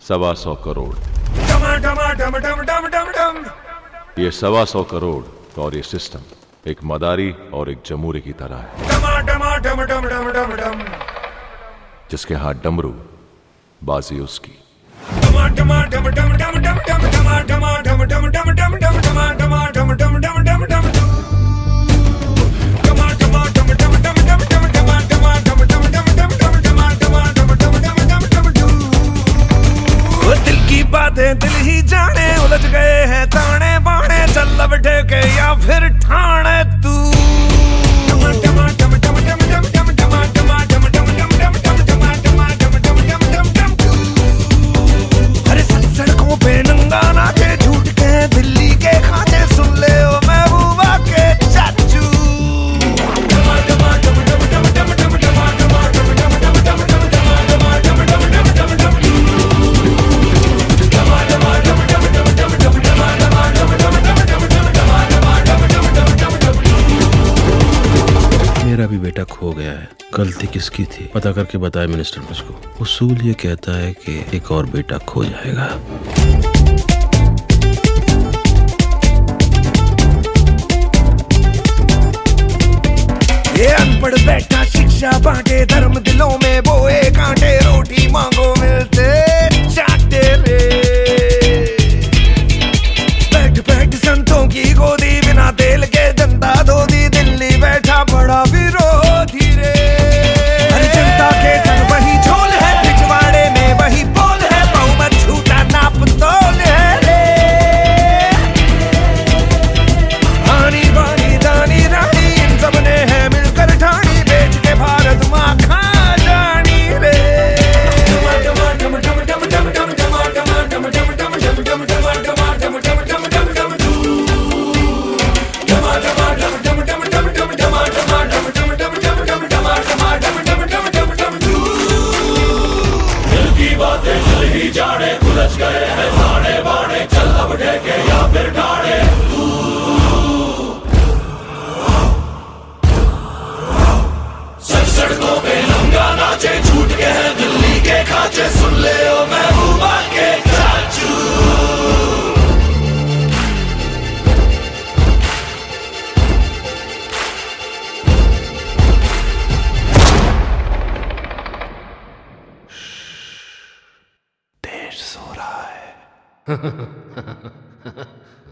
125 करोड़। ये 125 करोड़ और ये सिस्टम एक मदारी और एक जमूरे की तरह है, जिसके हाथ डमरू बाजी उसकी। बातें दिल ही जाने, उलझ गए हैं ताने बाने, चल लब ढेके या फिर ठाणे तू। अरे सड़कों पे नंगा नाचे, झूठ के दिल्ली के खाते, सुन ले ओ महबूबा के चाचू। मेरा भी बेटा खो गया है, गलती किसकी थी पता करके बताए मिनिस्टर मुझको। उसूल ये कहता है कि एक और बेटा खो जाएगा। ये अनपढ़ बैठा शिक्षा बांटे, धर्म दिलों में बोए कांटे, रोटी मांगो मिलते चाटे रे। बैठ बैठ संतों की गोदी, बिना तेल के जनता धो दी, दिल्ली बैठा बड़ा विरोधी रे। हर जनता के संग वही झोल है, पिछवाड़े में वही पोल है, बहुमत झूठा नाप तोल है रे। आनी बानी दानी रानी, इन सबने है मिलकर ठानी, बेच के भारत माँ खा जानी रे। जाने उलझ गए हैं ताने बाने, चल अब ढेके या फिर ठाणे तू। सड़कों पे नंगा नाचे, झूठ के हैं दिल्ली के खाचे, सुन ले ओ महबूबा के चाचू। सो रहा है।